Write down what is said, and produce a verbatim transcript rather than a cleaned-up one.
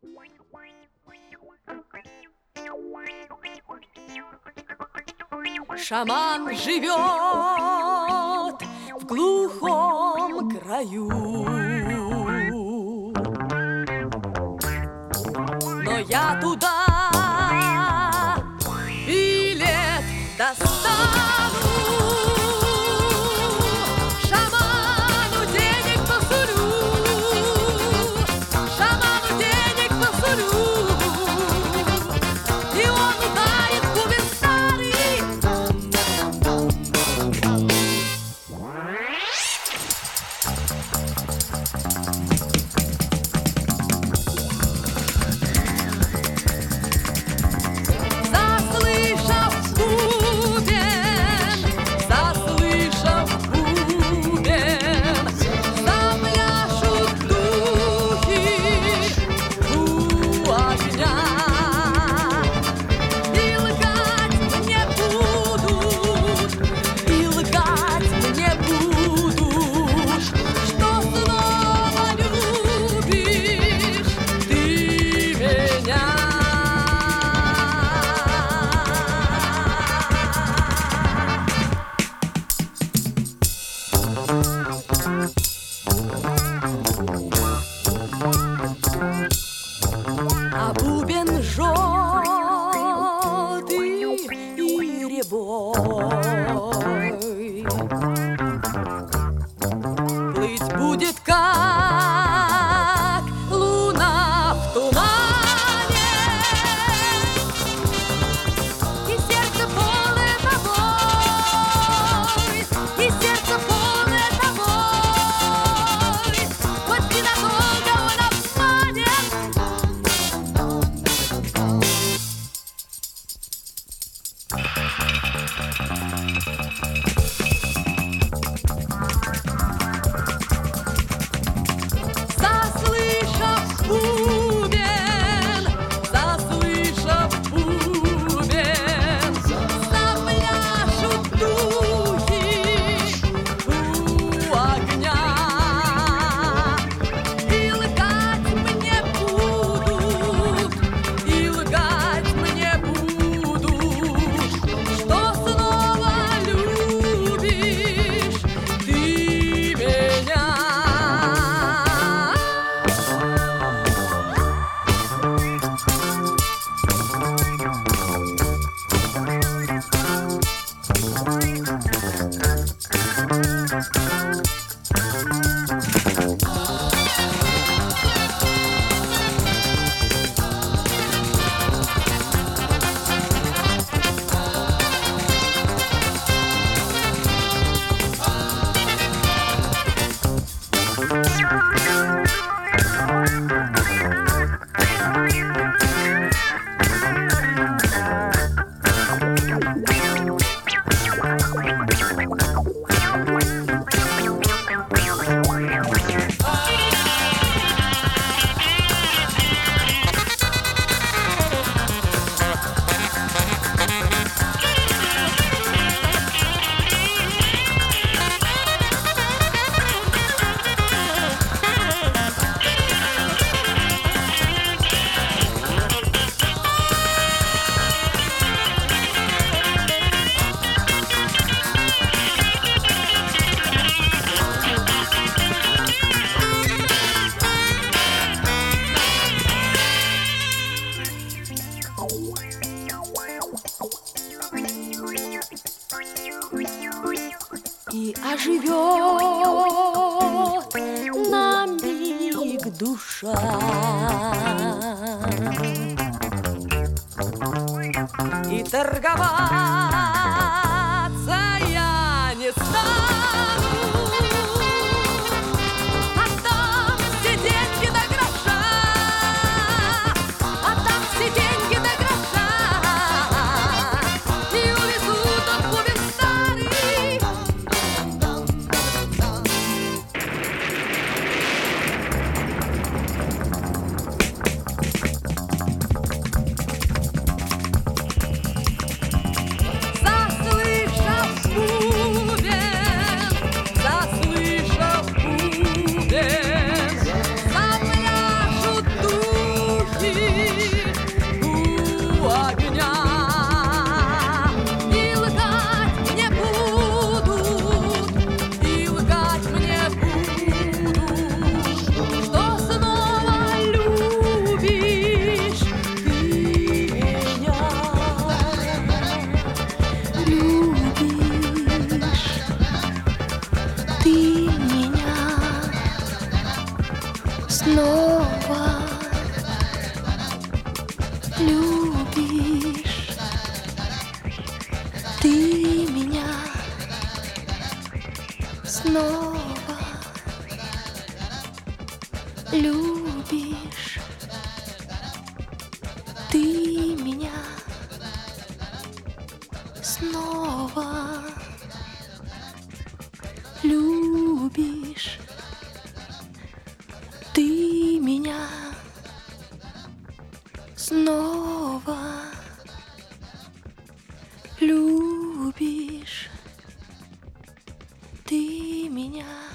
Шаман живет в глухом краю, но я туда билет достану. Шаману денег посулю, шаману денег посулю, и он ударит в бубен старый. А бубен желтый и рябой плыть будет, как луна в тумане, и сердце полное тобой, и сердце полное тобой, хоть ненадолго он обманет. Заслышав бубен, заслышав бубен, запляшут духи у огня, и лгать мне будут, и лгать мне будут, что снова любишь ты меня. И оживет на миг душа, и торговаться я не стану. Отдам все деньги до гроша, отдам все деньги до гроша, и увезу тот бубен старый. Заслышав бубен, снова любишь ты меня, снова любишь ты меня, снова любишь ты меня, снова любишь ты меня.